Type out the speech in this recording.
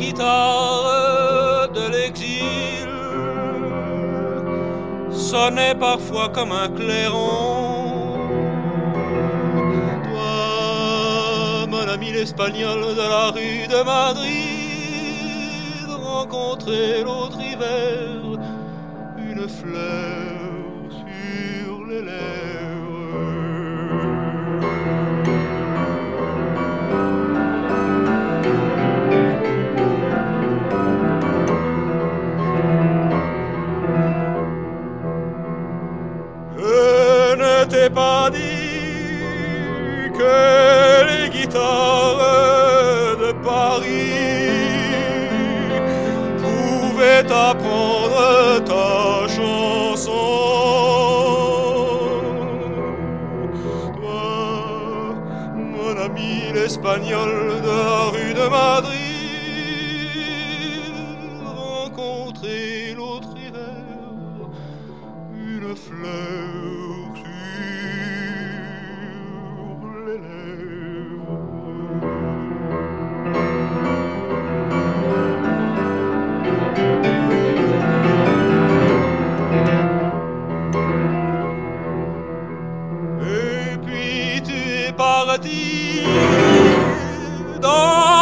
guitare de l'exil sonnait parfois comme un clairon. Toi, mon ami l'espagnol de la rue de Madrid, rencontrer l'autre hiver une fleur sur les lèvres. Je ne t'ai pas dit que les guitares de Paris pouvaient apprendre ta chanson. Toi, mon ami l'espagnol de la rue de Madrid, rencontrer l'autre hiver une fleur sur les lèvres. Et puis tu es parti dans